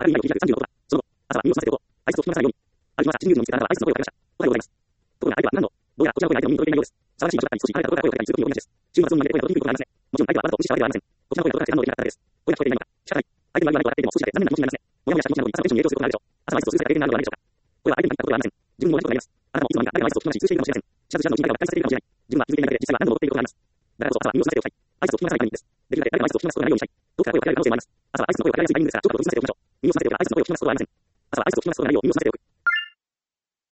明るい内容を936とか、その後、朝は耳を澄ませておこう。挨拶を聞きなさいように。ありました。新入部の見つけたあなたは挨拶の声をかけました。おはようございます。ところが相手は何度、どうやらこちらの声が相手の耳に届いていないようです。騒がしい場所だったり、少し離れたところから声をかけたりすることに多いらしいです。週末のみんなで声が届きにくいことがありません。もちろん相手はあなたと無視したわけではありません。こちらの声が届かなくて何度できなかったからです。声が聞こえていないのか、仕方ない。相手の言わないと笑っていても少しだけ残念な気持ちになりますね。もやもやした気持ちなどに朝のテンションに影響することがあるでしょう。朝の挨拶をする際から経験があるのではないでしょうか。これは相手に限ったことではありません。自分にも同じことがあります。あなたもいつの間にか誰の挨拶を聞き逃し通しているかもしれません。シャツシャツの進化が爆発されているかもしれない。自分は気づいていないだけで実際は何度も踊っていることがあります。だからこそ朝は耳を澄ませておきたい。挨拶を聞きなさいからいいんです。できるだけ誰の挨拶を聞き逃すことがないようにしたい。どこから声をかけられる可能性もあります。朝は挨拶の声をかけやすいタイミングですから、ちょっと閉じさせておきましょう。耳を澄ませておく挨拶の声を聞き逃すことはありません。朝は挨拶を聞き逃すことがないよう耳を澄ませておく。